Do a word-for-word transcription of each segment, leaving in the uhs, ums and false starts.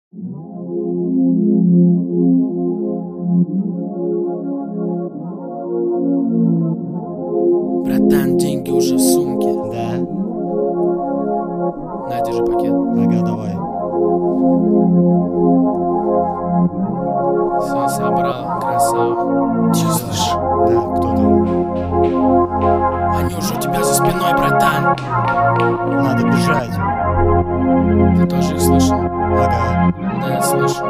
Братан, деньги уже в сумке. Да? На, держи пакет. Ага, давай. Все, собрал, красава. Че слышишь? Да, кто там? Они уже у тебя за спиной, братан. Надо бежать. Ты тоже их слышал? Ага. Да, я слышу.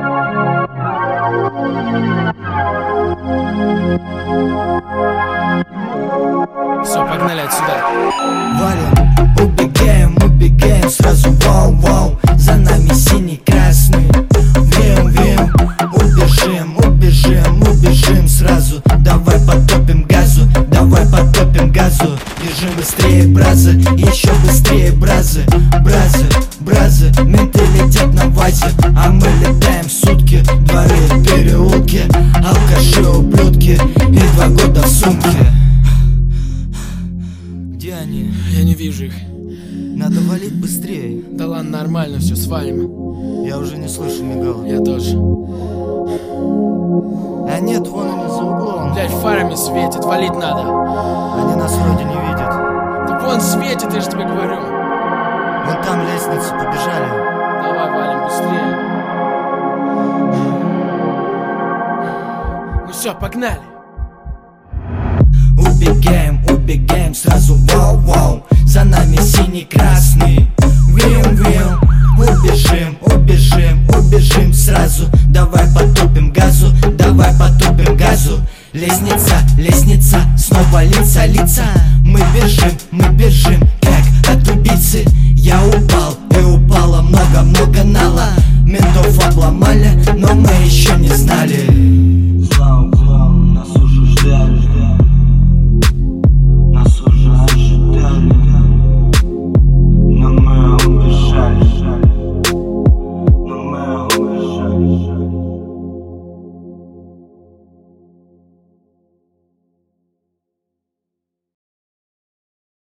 Все, погнали отсюда. Валим, убегаем, убегаем сразу, вау-вау. За нами синий-красный. Вим, вим, убежим, убежим, убежим сразу. Давай потопим газу, давай потопим газу. Бежим быстрее, бразы, еще быстрее, бразы. Бразы, бразы, менты летят на вазе, а мы летаем в сутки. Дворы, переулки, алкаши, ублюдки и два года в сумке. Где они? Я не вижу их. Надо валить быстрее. Да ладно, нормально, все, свалим. Я уже не слышу мигал. Я тоже. А нет, вон они за углом. Блять, фарами светит, валить надо. Они нас вроде не видят. Да вон светит, я же тебе говорю. Вон там лестницы, побежали. Давай, валим быстрее. Ну все, погнали. Убегаем, убегаем сразу, вау-вау. За нами синий-красный. Вим-вим, убежим, убежим, убежим сразу. Давай потопим газу, давай потопим газу. Лестница, лестница, снова лица, лица. Мы бежим, мы бежим,